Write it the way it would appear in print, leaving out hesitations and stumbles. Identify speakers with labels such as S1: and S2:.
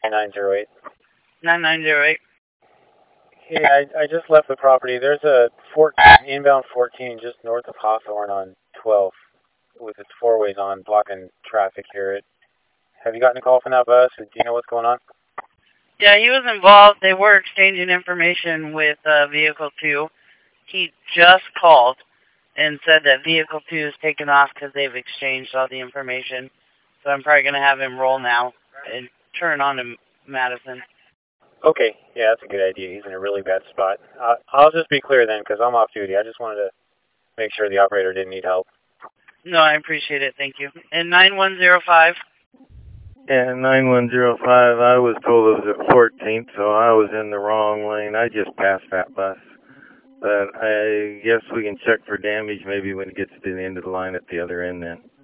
S1: 9908.
S2: 9908.
S1: Hey, I just left the property. There's a inbound 14 just north of Hawthorne on 12 with its four ways on, blocking traffic here. Have you gotten a call from that bus? Do you know what's going on?
S2: Yeah, he was involved. They were exchanging information with Vehicle 2. He just called and said that Vehicle 2 is taken off because they've exchanged all the information. So I'm probably going to have him roll now and turn on to Madison.
S1: Okay, yeah, that's a good idea. He's in a really bad spot. I'll just be clear then, because I'm off duty. I just wanted to make sure the operator didn't need help.
S2: No, I appreciate it. Thank you. And 9105.
S3: Yeah, 9105, I was told it was at 14th, so I was in the wrong lane. I just passed that bus. But I guess we can check for damage maybe when it gets to the end of the line at the other end then.